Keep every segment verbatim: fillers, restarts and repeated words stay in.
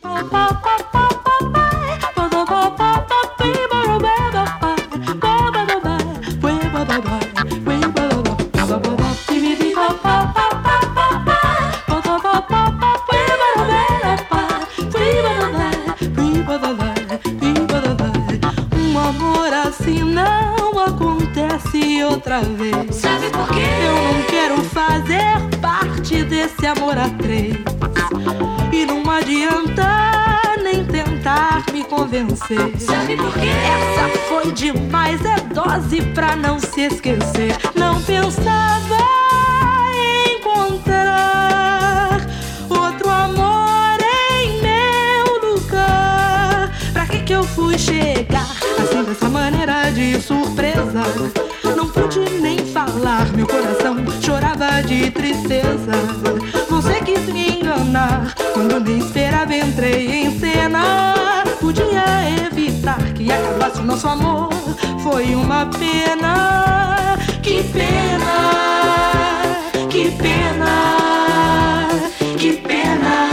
Um amor assim não acontece outra vez. Sabe por quê? Eu não quero fazer parte desse amor a três. E não adianta nem tentar me convencer. Sabe por quê? Essa foi demais, é dose pra não se esquecer. Não pensava em encontrar outro amor em meu lugar. Pra que que eu fui chegar assim dessa maneira de surpresa? Não pude nem falar, meu coração chorava de tristeza. Você quis me enganar quando nem esperava, entrei em cena. Podia evitar que acabasse o nosso amor, foi uma pena. Que pena, que pena, que pena.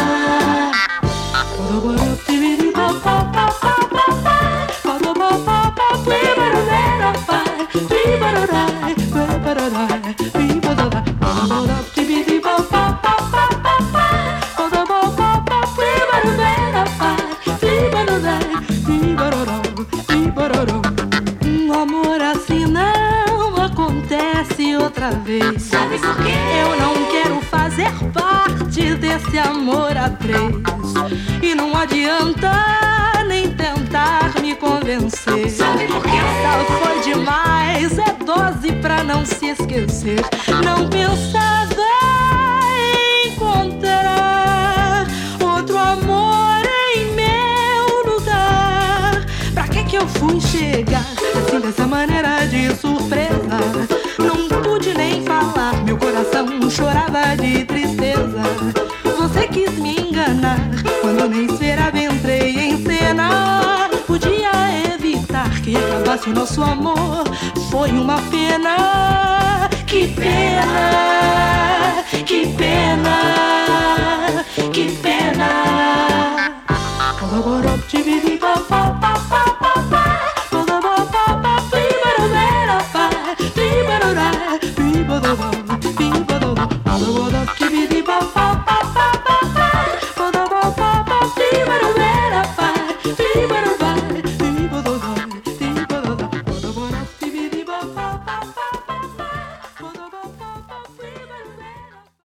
Um amor assim não acontece outra vez. Sabe por quê? Eu não quero fazer parte desse amor a três. E não adianta nem tentar me convencer. Sabe por quê? Essa foi demais, é dose pra não se esquecer. Não pensava em encontrar outro amor em meu lugar. Pra que que eu fui chegar assim dessa maneira de surpresa? Não pude nem falar, meu coração chorava de tristeza. Você quis me enganar quando nem esperava, entrei em cena. Podia evitar que acabasse o nosso amor, foi uma pena. Que pena, que pena.